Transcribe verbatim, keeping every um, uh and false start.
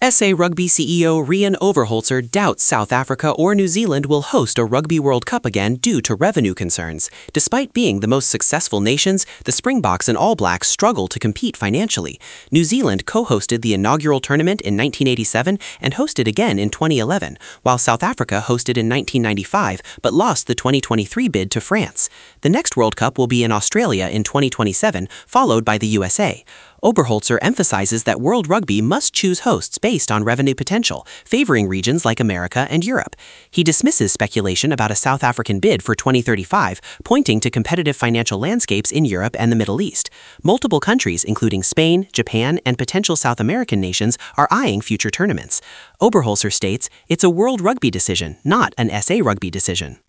S A Rugby C E O Rian Overholzer doubts South Africa or New Zealand will host a Rugby World Cup again due to revenue concerns. Despite being the most successful nations, the Springboks and All Blacks struggle to compete financially. New Zealand co-hosted the inaugural tournament in nineteen eighty-seven and hosted again in twenty eleven, while South Africa hosted in nineteen ninety-five but lost the twenty twenty-three bid to France. The next World Cup will be in Australia in twenty twenty-seven, followed by the U S A. Oberholzer emphasizes that World Rugby must choose hosts based on revenue potential, favoring regions like America and Europe. He dismisses speculation about a South African bid for twenty thirty-five, pointing to competitive financial landscapes in Europe and the Middle East. Multiple countries, including Spain, Japan, and potential South American nations, are eyeing future tournaments. Oberholzer states, "It's a World Rugby decision, not an S A Rugby decision."